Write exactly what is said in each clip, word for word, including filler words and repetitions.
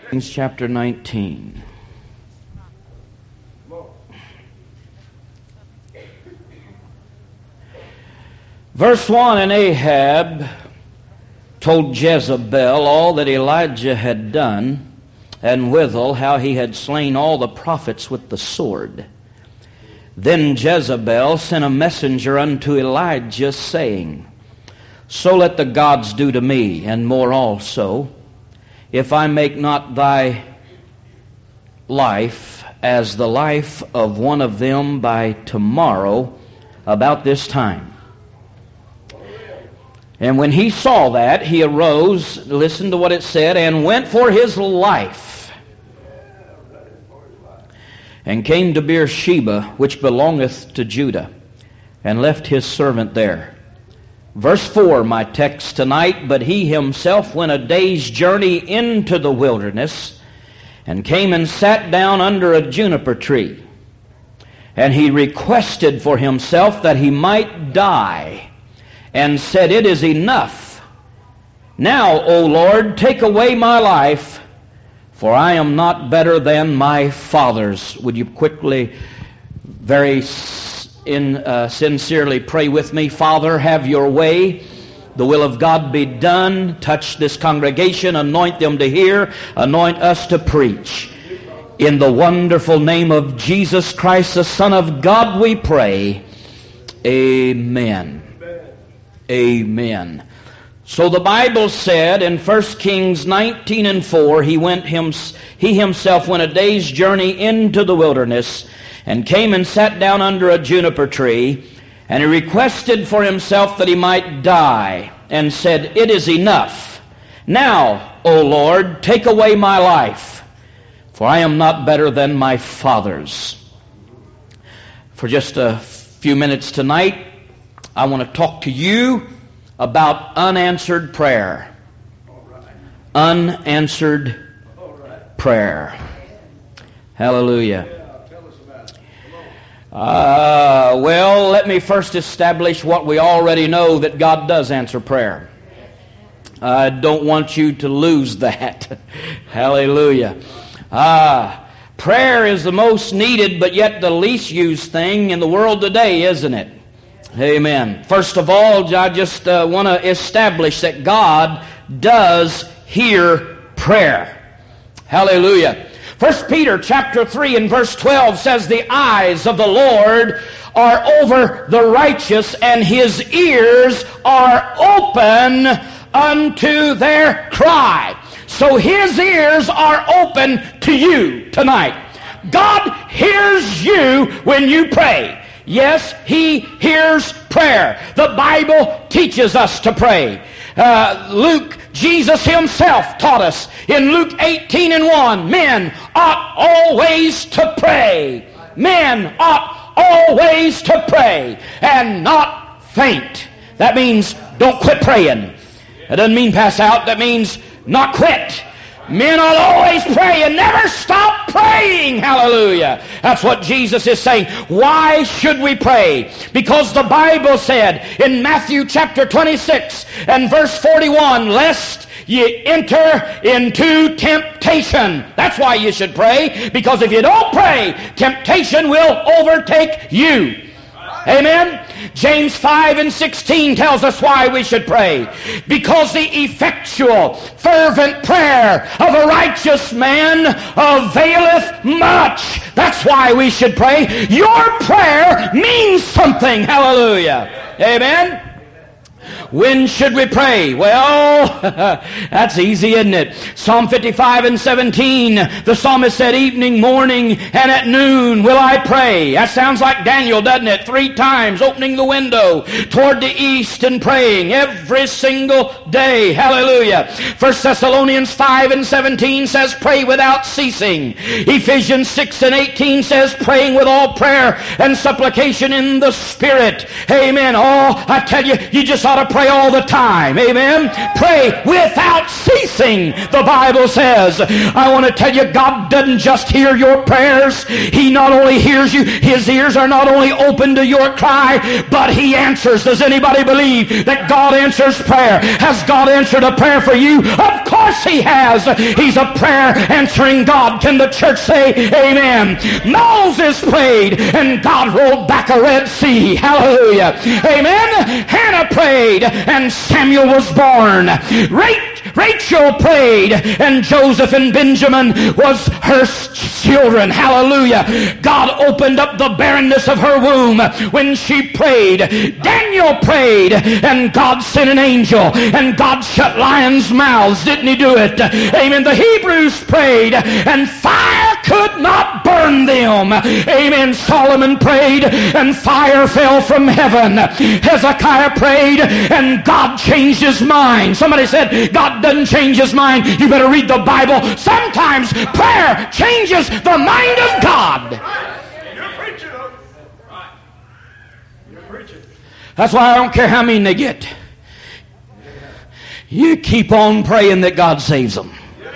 Chapter nineteen. Verse one, and Ahab told Jezebel all that Elijah had done, and withal how he had slain all the prophets with the sword. Then Jezebel sent a messenger unto Elijah, saying, So let the gods do to me, and more also, if I make not thy life as the life of one of them by tomorrow about this time. And when he saw that, he arose, listen to what it said, and went for his life, and came to Beersheba, which belongeth to Judah, and left his servant there. Verse four, my text tonight, but he himself went a day's journey into the wilderness, and came and sat down under a juniper tree. And he requested for himself that he might die, and said, It is enough. Now, O Lord, take away my life, for I am not better than my fathers. Would you quickly, very in, uh, sincerely pray with me? Father, have your way. The will of God be done. Touch this congregation. Anoint them to hear. Anoint us to preach. In the wonderful name of Jesus Christ, the Son of God, we pray. Amen. Amen. So the Bible said in First Kings nineteen and four, he went him, he himself went a day's journey into the wilderness, and came and sat down under a juniper tree, and he requested for himself that he might die, and said, It is enough. Now, O Lord, take away my life, for I am not better than my fathers. For just a few minutes tonight, I want to talk to you about unanswered prayer. Unanswered prayer. Hallelujah. Uh, well, let me first establish what we already know, that God does answer prayer. I don't want you to lose that. Hallelujah. Ah, prayer is the most needed but yet the least used thing in the world today, isn't it? Amen. First of all, I just uh, want to establish that God does hear prayer. Hallelujah. First Peter chapter three and verse twelve says, The eyes of the Lord are over the righteous, and His ears are open unto their cry. So His ears are open to you tonight. God hears you when you pray. Yes, He hears prayer. The Bible teaches us to pray. Uh, Luke, Jesus Himself taught us in Luke eighteen and one, men ought always to pray. Men ought always to pray and not faint. That means don't quit praying. That doesn't mean pass out. That means not quit. Men ought always pray and never stop praying. Hallelujah. That's what Jesus is saying. Why should we pray? Because the Bible said in Matthew chapter twenty-six and verse forty-one, lest ye enter into temptation. That's why you should pray. Because if you don't pray, temptation will overtake you. Amen. James five and sixteen tells us why we should pray. Because the effectual, fervent prayer of a righteous man availeth much. That's why we should pray. Your prayer means something. Hallelujah. Amen. When should we pray? Well, that's easy, isn't it? Psalm fifty-five and seventeen, the psalmist said, Evening, morning, and at noon will I pray. That sounds like Daniel, doesn't it? Three times, opening the window toward the east and praying every single day. Hallelujah. First Thessalonians five and seventeen says, Pray without ceasing. Ephesians six and eighteen says, Praying with all prayer and supplication in the Spirit. Amen. Oh, I tell you, you just ought got to pray all the time. Amen. Pray without ceasing, the Bible says. I want to tell you, God doesn't just hear your prayers. He not only hears you, His ears are not only open to your cry, but He answers. Does anybody believe that God answers prayer? Has God answered a prayer for you? Of course He has. He's a prayer answering God. Can the church say amen? Moses prayed and God rolled back a Red Sea. Hallelujah. Amen. Hannah prayed and Samuel was born. Rachel prayed and Joseph and Benjamin was her children. Hallelujah. God opened up the barrenness of her womb when she prayed. Daniel prayed and God sent an angel and God shut lions' mouths. Didn't He do it? Amen. The Hebrews prayed and fire could not burn them. Amen. Solomon prayed and fire fell from heaven. Hezekiah prayed and God changed his mind. Somebody said, God doesn't change His mind. You better read the Bible. Sometimes prayer changes the mind of God. You're preaching. Right. You're preaching. That's why I don't care how mean they get. You keep on praying that God saves them.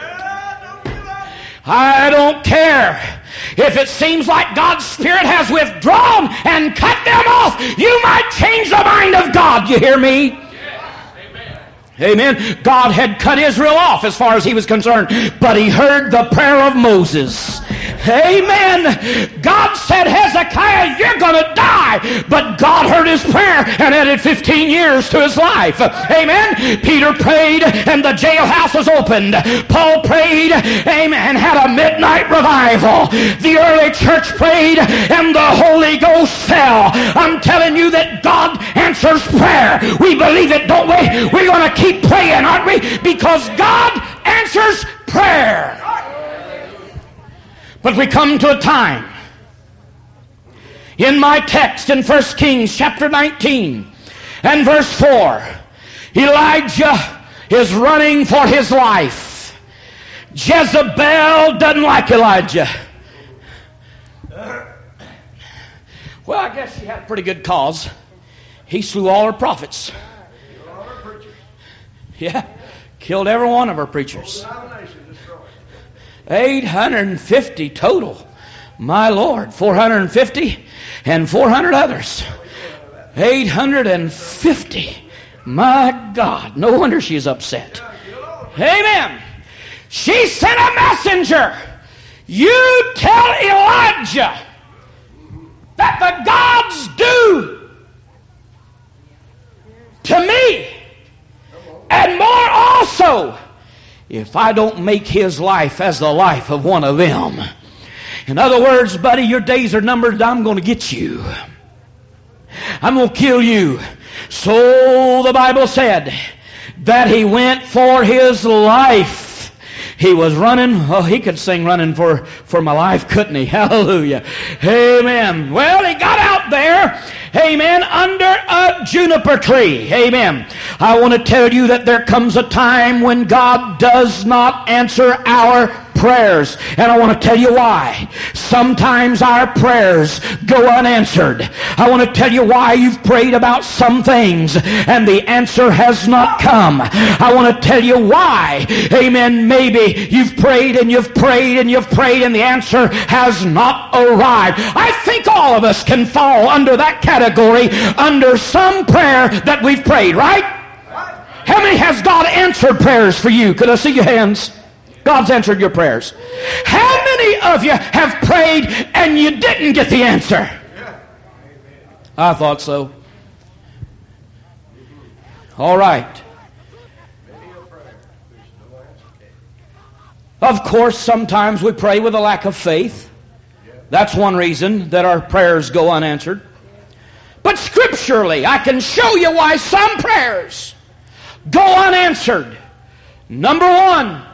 I don't care if it seems like God's Spirit has withdrawn and cut them off. You might change the mind of God. You hear me? Amen. God had cut Israel off as far as He was concerned, but He heard the prayer of Moses. Amen. God said, Hezekiah, you're going to die. But God heard his prayer and added fifteen years to his life. Amen. Peter prayed and the jailhouse was opened. Paul prayed, amen, and had a midnight revival. The early church prayed and the Holy Ghost fell. I'm telling you that God answers prayer. We believe it, don't we? We're going to keep praying, aren't we? Because God answers prayer. But we come to a time in my text in First Kings chapter nineteen and verse four. Elijah is running for his life. Jezebel doesn't like Elijah. Well, I guess she had a pretty good cause. He slew all her prophets. Yeah, killed every one of her preachers. eight hundred fifty total. My Lord, four hundred fifty and four hundred others. eight hundred fifty. My God, no wonder she's upset. Amen. She sent a messenger. You tell Elijah that the gods do to me and more also if I don't make his life as the life of one of them. In other words, buddy, your days are numbered. I'm going to get you. I'm going to kill you. So the Bible said that he went for his life. He was running. Oh, he could sing running for, for my life, couldn't he? Hallelujah. Amen. Well, he got out there, amen, under a juniper tree. Amen. I want to tell you that there comes a time when God does not answer our prayers. And I want to tell you why. Sometimes our prayers go unanswered. I want to tell you why you've prayed about some things and the answer has not come. I want to tell you why, amen, maybe you've prayed and you've prayed and you've prayed and the answer has not arrived. I think all of us can fall under that category, under some prayer that we've prayed, right? How many has God answered prayers for you? Could I see your hands? God's answered your prayers. How many of you have prayed and you didn't get the answer? I thought so. All right. Of course, sometimes we pray with a lack of faith. That's one reason that our prayers go unanswered. But scripturally, I can show you why some prayers go unanswered. Number one,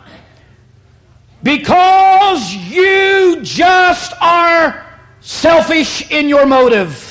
because you just are selfish in your motive.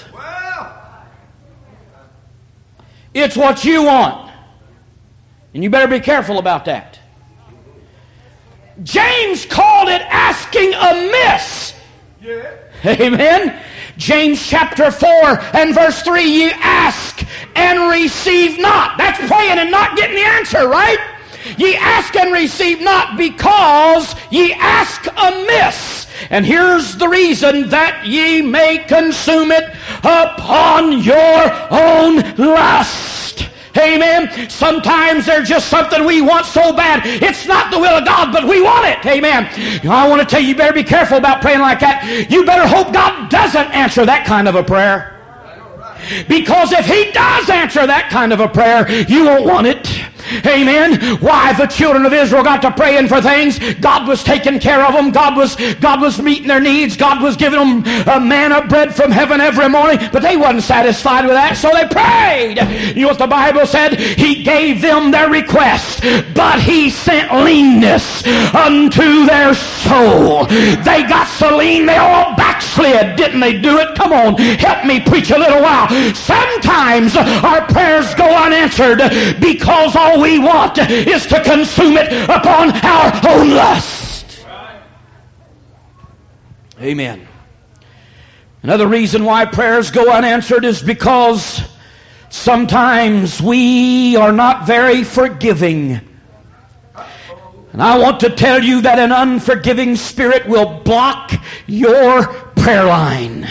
It's what you want. And you better be careful about that. James called it asking amiss Yeah. Amen. James chapter four and verse three, ye ask and receive not. That's praying and not getting the answer, right? Ye ask and receive not because ye ask amiss. And here's the reason, that ye may consume it upon your own lust. Amen. Sometimes there's just something we want so bad. It's not the will of God, but we want it. Amen. I want to tell you, you better be careful about praying like that. You better hope God doesn't answer that kind of a prayer. Because if He does answer that kind of a prayer, you won't want it. Amen. Why? The children of Israel got to praying for things. God was taking care of them. God was God was meeting their needs. God was giving them a manna bread from heaven every morning. But they wasn't satisfied with that, so they prayed. You know what the Bible said? He gave them their request, but He sent leanness unto their soul. They got so lean, they all backslid. Didn't they do it? Come on, help me preach a little while. Sometimes our prayers go unanswered because all we want is to consume it upon our own lust. Amen. Another reason why prayers go unanswered is because sometimes we are not very forgiving. And I want to tell you that an unforgiving spirit will block your prayer line.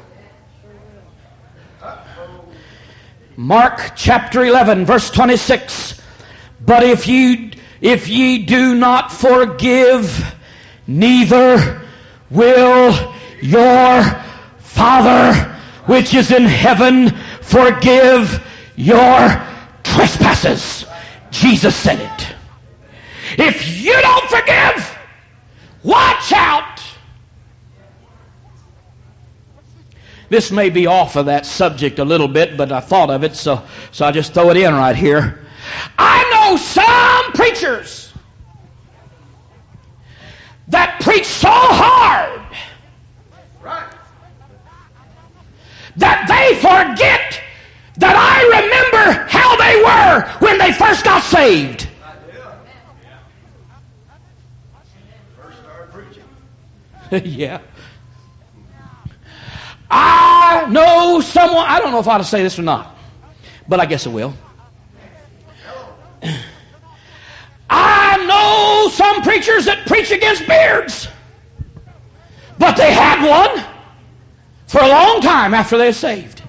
Mark chapter eleven, verse twenty-six. But if ye, if ye do not forgive, neither will your Father which is in heaven forgive your trespasses. Jesus said it. If you don't forgive, watch out. This may be off of that subject a little bit, but I thought of it, so, so I just throw it in right here. I know some preachers that preach so hard that they forget that I remember how they were when they first got saved. First started preaching. Yeah. I know someone, I don't know if I ought to say this or not, but I guess I will. I know some preachers that preach against beards, but they had one for a long time after they were saved.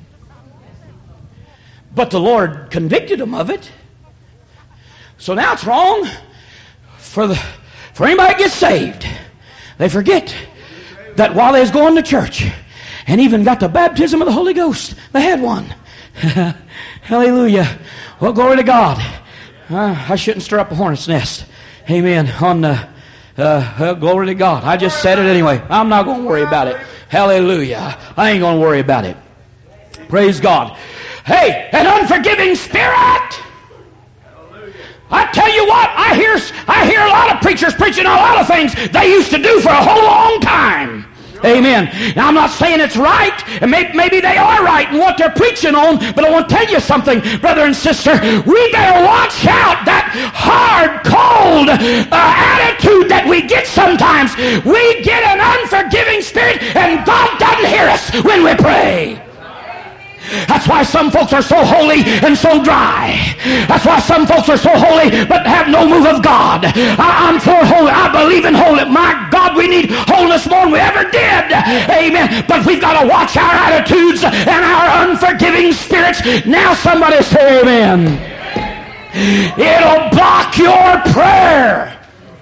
But the Lord convicted them of it. So now it's wrong for the for anybody that gets saved. They forget that while they was going to church and even got the baptism of the Holy Ghost, they had one. Hallelujah. Well, glory to God. Uh, I shouldn't stir up a hornet's nest. Amen. On the, uh, well, glory to God. I just said it anyway. I'm not going to worry about it. Hallelujah. I ain't going to worry about it. Praise God. Hey, an unforgiving spirit. I tell you what, I hear, I hear a lot of preachers preaching a lot of things they used to do for a whole long time. Amen. Now, I'm not saying it's right, and maybe, maybe they are right in what they're preaching on, but I want to tell you something, brother and sister. We better watch out that hard, cold uh, attitude that we get sometimes. We get an unforgiving spirit, and God doesn't hear us when we pray. That's why some folks are so holy and so dry. That's why some folks are so holy but have no move of God. I, I'm for holy. I believe in holy. My God, we need holiness more than we ever did. Amen. But we've got to watch our attitudes and our unforgiving spirits. Now somebody say amen. It'll block your prayer.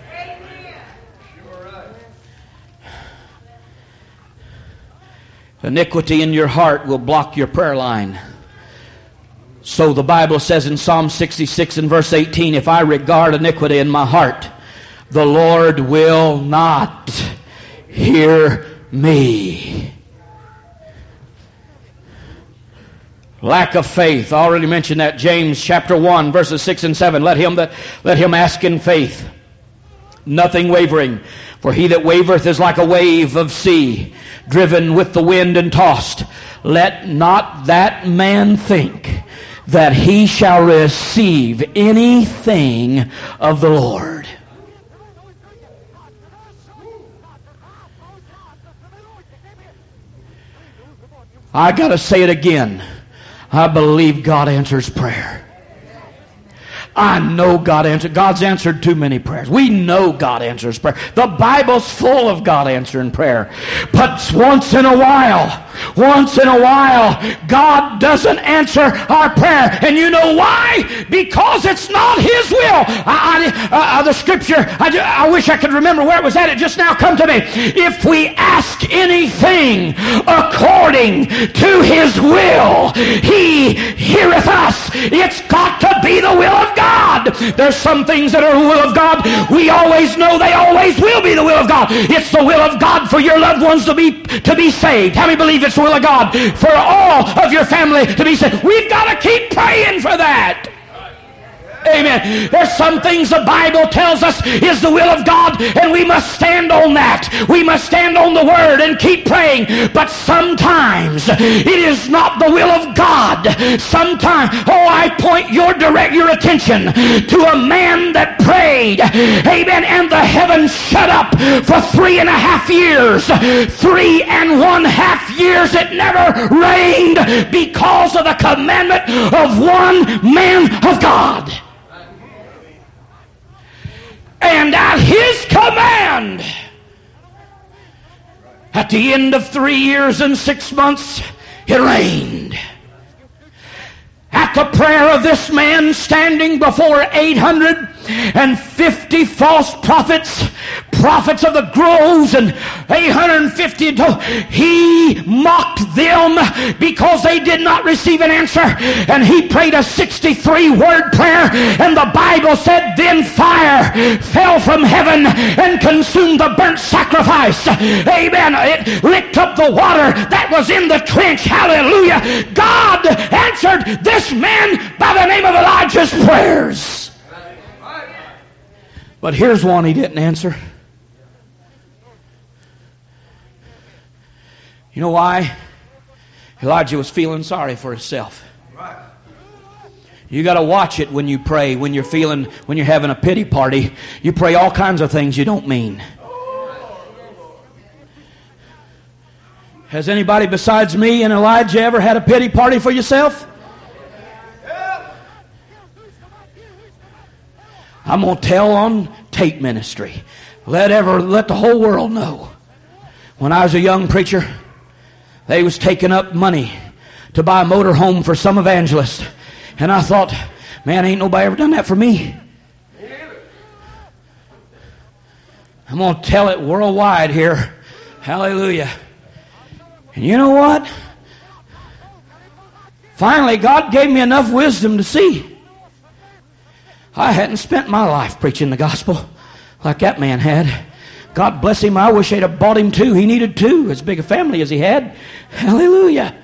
Iniquity in your heart will block your prayer line. So the Bible says in Psalm sixty-six and verse eighteen, if I regard iniquity in my heart, the Lord will not hear me. Lack of faith. I already mentioned that. James chapter one, verses six and seven. Let him that let him ask in faith, nothing wavering. For he that wavereth is like a wave of sea, driven with the wind and tossed. Let not that man think that he shall receive anything of the Lord. I got to say it again. I believe God answers prayer. I know God answered. God's answered too many prayers. We know God answers prayer. The Bible's full of God answering prayer. But once in a while, once in a while, God doesn't answer our prayer. And you know why? Because it's not His will. I, I, uh, the scripture, I, I wish I could remember where it was at. It just now come to me. If we ask anything according to His will, He heareth us. It's got to be the will of God. There's some things that are the will of God. We always know they always will be the will of God. It's the will of God for your loved ones to be to be saved. How many believe it's the will of God for all of your family to be saved? We've got to keep praying for that. Amen. There's some things the Bible tells us is the will of God, and we must stand on that. We must stand on the Word and keep praying. But sometimes it is not the will of God. Sometimes, oh, I point your direct your attention to a man that prayed, amen, and the heavens shut up for three and a half years. Three and one half years it never rained because of the commandment of one man of God. And at His command, at the end of three years and six months, it rained. At the prayer of this man standing before eight hundred fifty false prophets, prophets of the groves, and eight hundred fifty, he mocked them because they did not receive an answer. And he prayed a sixty-three word prayer, and the Bible said, then fire fell from heaven and consumed the burnt sacrifice. Amen. It licked up the water that was in the trench. Hallelujah. God answered this man by the name of Elijah's prayers. But here's one He didn't answer. You know why? Elijah was feeling sorry for himself. You got to watch it when you pray, when you're feeling, when you're having a pity party. You pray all kinds of things you don't mean. Has anybody besides me and Elijah ever had a pity party for yourself? I'm going to tell on tape ministry. Let ever let the whole world know. When I was a young preacher, they was taking up money to buy a motor home for some evangelist. And I thought, man, ain't nobody ever done that for me. I'm going to tell it worldwide here. Hallelujah. And you know what? Finally, God gave me enough wisdom to see. I hadn't spent my life preaching the gospel like that man had. God bless him. I wish they'd have bought him two. He needed two, as big a family as he had. Hallelujah.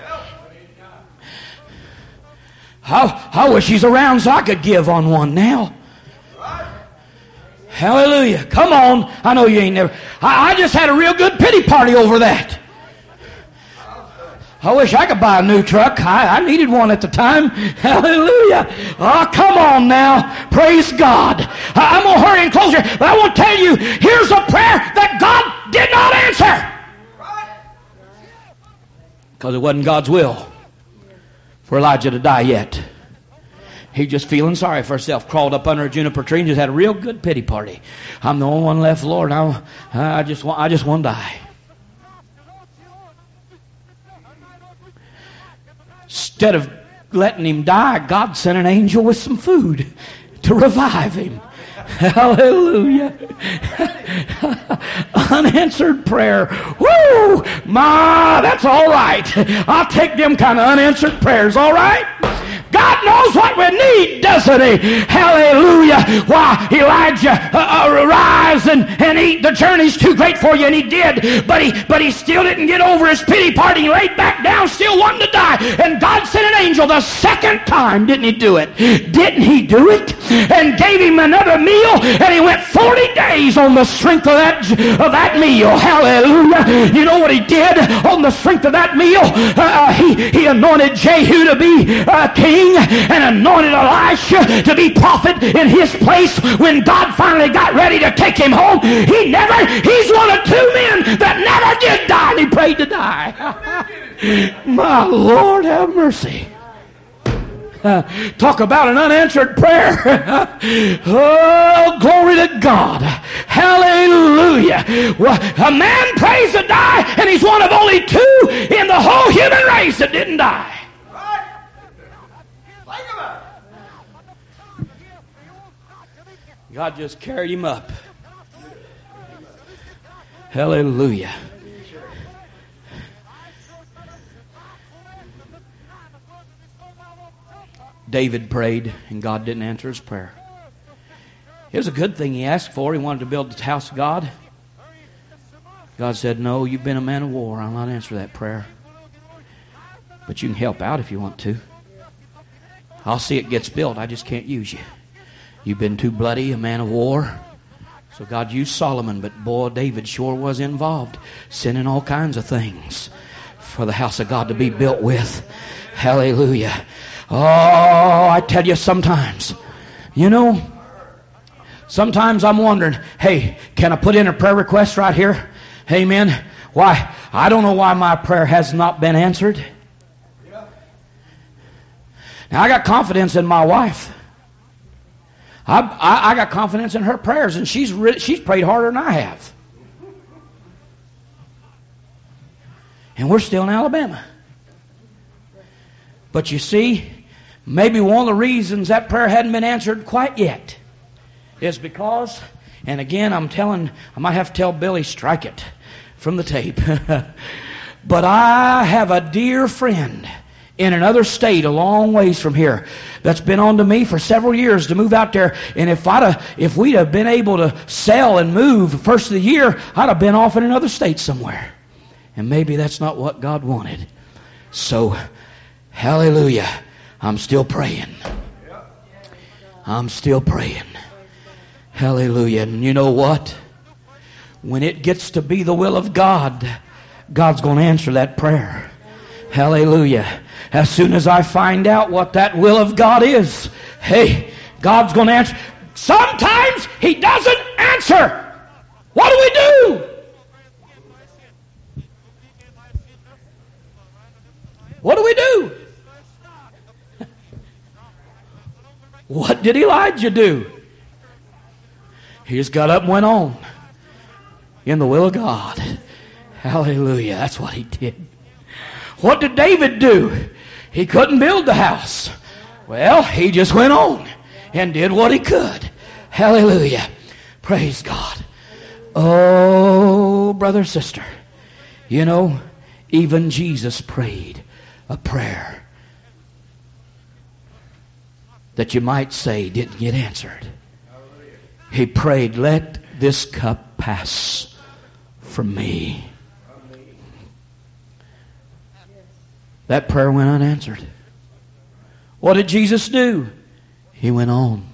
I, I wish he's around so I could give on one now. Hallelujah. Come on. I know you ain't never. I, I just had a real good pity party over that. I wish I could buy a new truck. I, I needed one at the time. Hallelujah. Oh, come on now. Praise God. I, I'm going to hurry and close here. But I want to tell you, here's a prayer that God did not answer. Because it wasn't God's will for Elijah to die yet. He just feeling sorry for himself. Crawled up under a juniper tree and just had a real good pity party. I'm the only one left, Lord. I, I just want, I just want to die. Instead of letting him die, God sent an angel with some food to revive him. Hallelujah. Unanswered prayer. Woo! My, that's all right. I'll take them kind of unanswered prayers, all right? God knows what we need, doesn't He? Hallelujah. Why, Elijah, uh, uh, rise and, and eat. The journey's too great for you, and he did. But he, but he still didn't get over his pity party. He laid back down, still wanting to die. And God sent an angel the second time. Didn't He do it? Didn't He do it? And gave him another meal, and he went forty days on the strength of that, of that meal. Hallelujah. You know what he did on the strength of that meal? Uh, he, he anointed Jehu to be uh, king. king and anointed Elisha to be prophet in his place when God finally got ready to take him home. He never, he's one of two men that never did die, and he prayed to die. My Lord, have mercy. Uh, talk about an unanswered prayer. Oh, glory to God. Hallelujah. Well, a man prays to die, and he's one of only two in the whole human race that didn't die. Right. Think about it. God just carried him up. Hallelujah. David prayed, and God didn't answer his prayer. It was a good thing he asked for. He wanted to build the house of God. God said, no, you've been a man of war. I'll not answer that prayer. But you can help out if you want to. I'll see it gets built. I just can't use you. You've been too bloody, a man of war. So God used Solomon, but boy, David sure was involved, sending all kinds of things for the house of God to be built with. Hallelujah. Oh, I tell you sometimes, you know, sometimes I'm wondering, hey, can I put in a prayer request right here? Amen. Why? I don't know why my prayer has not been answered. Now, I got confidence in my wife. I, I, I got confidence in her prayers, and she's re- she's prayed harder than I have. And we're still in Alabama. But you see, maybe one of the reasons that prayer hadn't been answered quite yet is because, and again, I'm telling, I might have to tell Billy, strike it from the tape. But I have a dear friend in another state a long ways from here that's been on to me for several years to move out there. And if I'd have, if we'd have been able to sell and move the first of the year, I'd have been off in another state somewhere. And maybe that's not what God wanted. So, hallelujah. I'm still praying. I'm still praying. Hallelujah. And you know what? When it gets to be the will of God, God's going to answer that prayer. Hallelujah. As soon as I find out what that will of God is, hey, God's going to answer. Sometimes He doesn't answer. What do we do? What do we do? What did Elijah do? He just got up and went on in the will of God. Hallelujah. That's what he did. What did David do? He couldn't build the house. Well, he just went on and did what he could. Hallelujah. Praise God. Oh, brother, sister, you know, even Jesus prayed a prayer that you might say didn't get answered. He prayed, let this cup pass from me. That prayer went unanswered. What did Jesus do? He went on.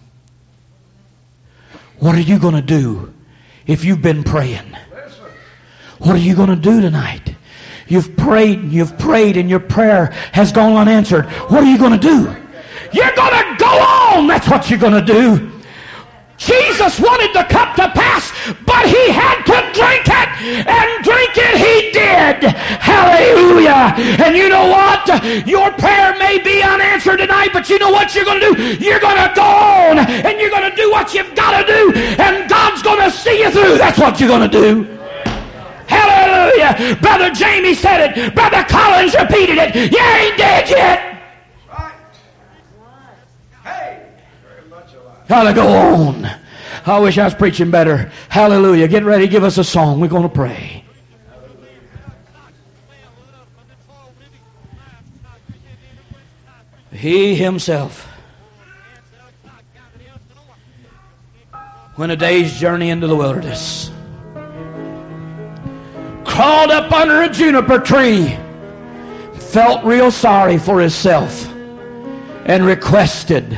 What are you going to do if you've been praying? What are you going to do tonight? You've prayed and you've prayed and your prayer has gone unanswered. What are you going to do? You're going to go on. That's what you're going to do. Jesus wanted the cup to pass, but he had to drink it, and drink it he did. Hallelujah. And you know what? Your prayer may be unanswered tonight, but you know what you're going to do? You're going to go on, and you're going to do what you've got to do, and God's going to see you through. That's what you're going to do. Hallelujah. Brother Jamie said it. Brother Collins repeated it. You ain't dead yet. Gotta go on. I wish I was preaching better. Hallelujah. Get ready. Give us a song. We're going to pray. He himself went a day's journey into the wilderness, crawled up under a juniper tree, felt real sorry for himself, and requested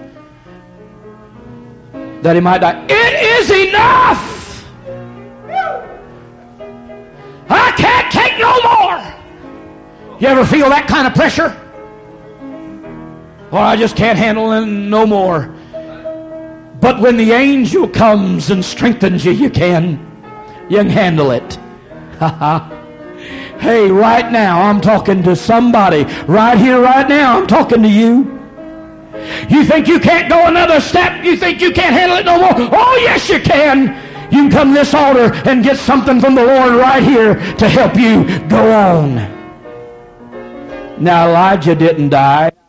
that he might die. It is enough. I can't take no more. You ever feel that kind of pressure? Or I just can't handle it no more. But when the angel comes and strengthens you, you can. You can handle it. Hey, right now I'm talking to somebody. Right here, right now I'm talking to you. You think you can't go another step? You think you can't handle it no more? Oh, yes, you can. You can come to this altar and get something from the Lord right here to help you go on. Now, Elijah didn't die.